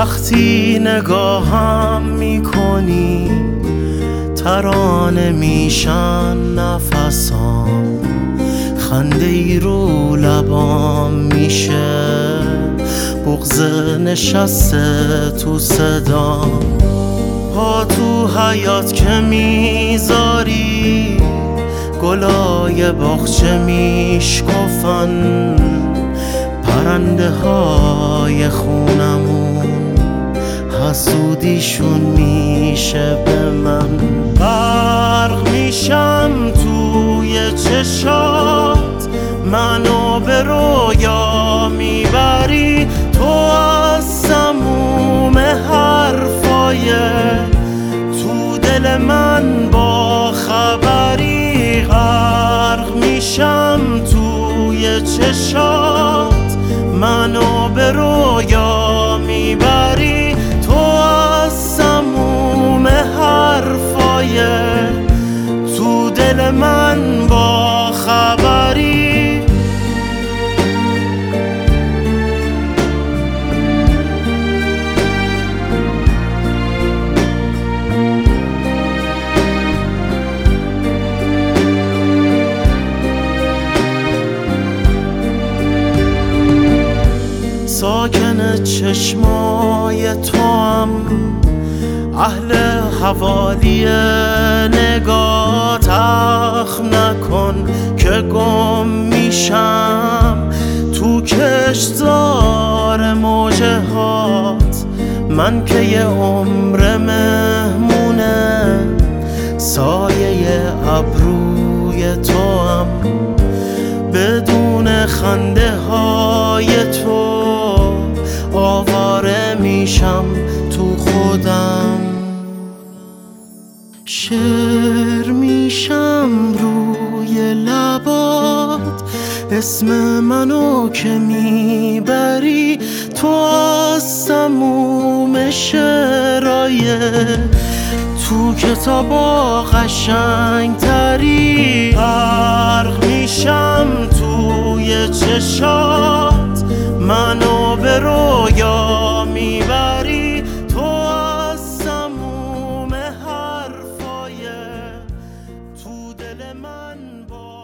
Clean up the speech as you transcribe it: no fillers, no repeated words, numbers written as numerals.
وقتی نگاهم میکنی ترانه میشن نفسام، خنده ای رو لبام میشه، بغض نشسته تو صدام. پا تو حیاط که میذاری گلای باغچه میشکفن، پرنده های خونمون حسودیشون میشه به من. غرق میشم توی چشات، منو به رویا میبری، تو از سموم حرفای تو دل من با خبری. غرق میشم توی چشات، منو به رویا میبری، تو از سموم حرفای تو دل من با خبری. ساکن چشمای تو هم، اهل حوالی نگات، اخم نکن که گم میشم تو کشتزار موجه هات. من که یه عمر مهمونه سایه ابروی تو هم، بدون خنده های تو آواره میشم تو خودم. شعر میشم روی لبات، اسم منو که میبری، تو از سموم شعرای تو کتابا قشنگ تری. غرق میشم توی چشات، منو به رویا میبری، تو از سموم حرفای تو دل من با